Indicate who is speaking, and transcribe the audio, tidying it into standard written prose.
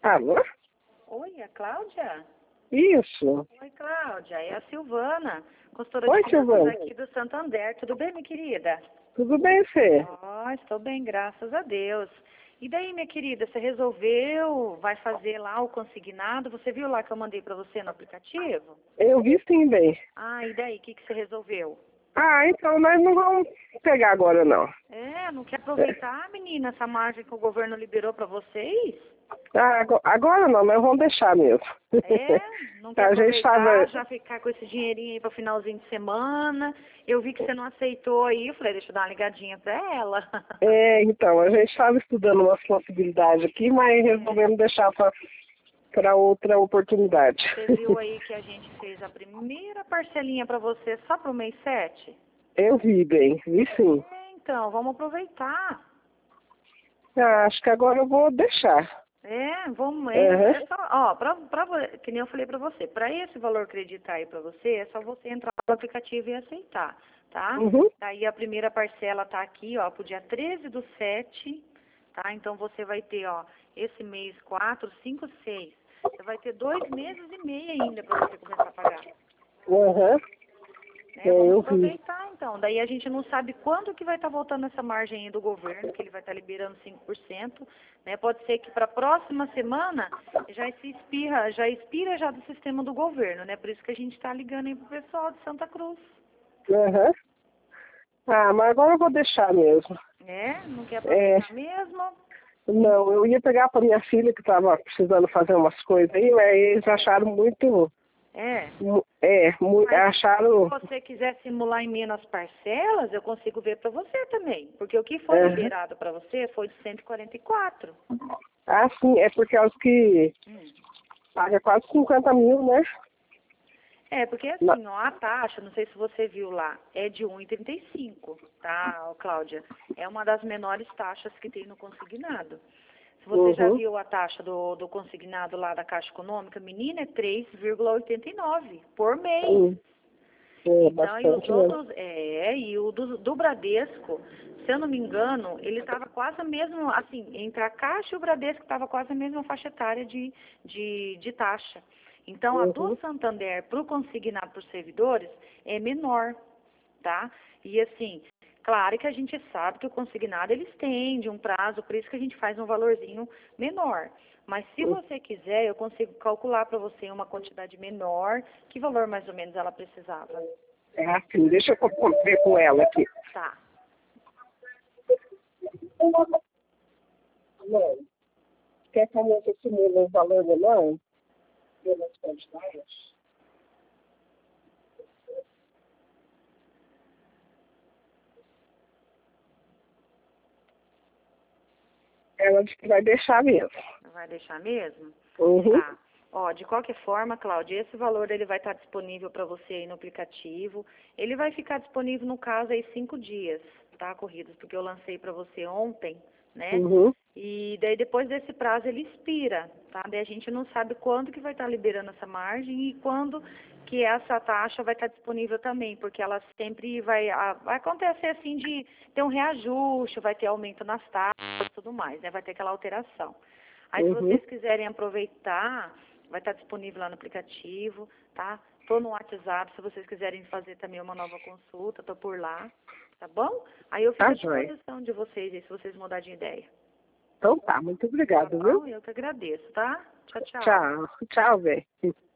Speaker 1: Alô?
Speaker 2: Oi, é a Cláudia?
Speaker 1: Isso.
Speaker 2: Oi, Cláudia, é a Silvana, consultora de
Speaker 1: Oi,
Speaker 2: finanças
Speaker 1: Silvana.
Speaker 2: aqui do Santander. Tudo bem, minha querida?
Speaker 1: Tudo bem, Fê?
Speaker 2: Estou bem, graças a Deus. E daí, minha querida, você resolveu, vai fazer lá o consignado? Você viu lá que eu mandei para você no aplicativo?
Speaker 1: Eu vi sim, bem.
Speaker 2: Ah, e daí, o que você resolveu?
Speaker 1: Ah, então nós não vamos pegar agora, não.
Speaker 2: Não quer aproveitar, menina, essa margem que o governo liberou para vocês?
Speaker 1: Ah, agora não, mas vamos deixar mesmo.
Speaker 2: Não quer
Speaker 1: A gente
Speaker 2: aproveitar,
Speaker 1: estava...
Speaker 2: já ficar com esse dinheirinho aí para finalzinho de semana. Eu vi que você não aceitou aí, eu falei, deixa eu dar uma ligadinha para ela.
Speaker 1: Então, a gente estava estudando umas possibilidades aqui, mas resolvemos deixar para outra oportunidade.
Speaker 2: Você viu aí que a gente fez a primeira parcelinha para você só para o mês 7?
Speaker 1: Eu vi, bem, vi sim.
Speaker 2: Então, vamos aproveitar.
Speaker 1: Ah, acho que agora eu vou deixar.
Speaker 2: Vamos,
Speaker 1: Uhum.
Speaker 2: é só, ó, que nem eu falei pra você, para esse valor acreditar aí pra você, é só você entrar no aplicativo e aceitar, tá?
Speaker 1: Uhum.
Speaker 2: Daí a primeira parcela tá aqui, ó, pro dia 13/7, tá? Então você vai ter, ó, esse mês 4, 5, 6. Você vai ter 2 meses e meio ainda pra você começar a pagar.
Speaker 1: Uhum.
Speaker 2: Vamos
Speaker 1: Eu vi.
Speaker 2: aproveitar então. Daí a gente não sabe quando que vai estar voltando essa margem aí do governo, que ele vai estar liberando 5%, né? Pode ser que para a próxima semana já expira já do sistema do governo, né? Por isso que a gente está ligando aí pro pessoal de Santa Cruz.
Speaker 1: Uhum. Ah, mas agora eu vou deixar mesmo.
Speaker 2: Não quer
Speaker 1: É,
Speaker 2: aproveitar mesmo?
Speaker 1: não, eu ia pegar para minha filha que estava precisando fazer umas coisas aí, mas eles acharam muito.
Speaker 2: É. Mas se
Speaker 1: Acharam.
Speaker 2: você quiser simular em menos parcelas, eu consigo ver para você também. Porque o que foi
Speaker 1: Uhum.
Speaker 2: liberado para você foi de 144.
Speaker 1: Ah, sim, é porque é os que
Speaker 2: Hum.
Speaker 1: paga quase 50 mil, né?
Speaker 2: Porque
Speaker 1: Na-
Speaker 2: assim, ó, a taxa, não sei se você viu lá, é de 1,35, tá, ó, Cláudia? É uma das menores taxas que tem no consignado. Se você já
Speaker 1: Uhum.
Speaker 2: viu a taxa do consignado lá da Caixa Econômica, menina, é 3,89 por mês.
Speaker 1: É
Speaker 2: Então, e os
Speaker 1: bastante mesmo.
Speaker 2: outros, e o do Bradesco, se eu não me engano, ele estava quase a mesma, assim, entre a Caixa e o Bradesco estava quase a mesma faixa etária de taxa. Então, a do
Speaker 1: Uhum.
Speaker 2: Santander para o consignado por servidores é menor, tá? E assim, claro que a gente sabe que o consignado ele estende um prazo, por isso que a gente faz um valorzinho menor. Mas se você quiser, eu consigo calcular para você uma quantidade menor, que valor mais ou menos ela precisava.
Speaker 1: É assim, deixa eu ver com ela aqui.
Speaker 2: Tá.
Speaker 1: Não. Quer que a moça simule um valor menor? Pelas quantidades? Ela disse que vai deixar mesmo.
Speaker 2: Vai deixar mesmo?
Speaker 1: Uhum.
Speaker 2: Tá. Ó, de qualquer forma, Cláudia, esse valor ele vai estar disponível para você aí no aplicativo. Ele vai ficar disponível, no caso, aí 5 dias, tá, corridos, porque eu lancei para você ontem, né?
Speaker 1: Uhum.
Speaker 2: E daí depois desse prazo ele expira, tá? Daí a gente não sabe quando que vai estar liberando essa margem e quando que essa taxa vai estar disponível também, porque ela sempre vai acontecer assim de ter um reajuste, vai ter aumento nas taxas e tudo mais, né? Vai ter aquela alteração. Aí se
Speaker 1: Uhum.
Speaker 2: vocês quiserem aproveitar, vai estar disponível lá no aplicativo, tá? Tô no WhatsApp, se vocês quiserem fazer também uma nova consulta, tô por lá, tá bom? Aí eu fico
Speaker 1: Tá,
Speaker 2: à
Speaker 1: joia.
Speaker 2: disposição de vocês aí, se vocês mudarem de ideia.
Speaker 1: Então tá, muito
Speaker 2: Tá
Speaker 1: obrigado, viu?
Speaker 2: bom? Eu que agradeço, tá? Tchau, tchau.
Speaker 1: Tchau. Tchau, velho.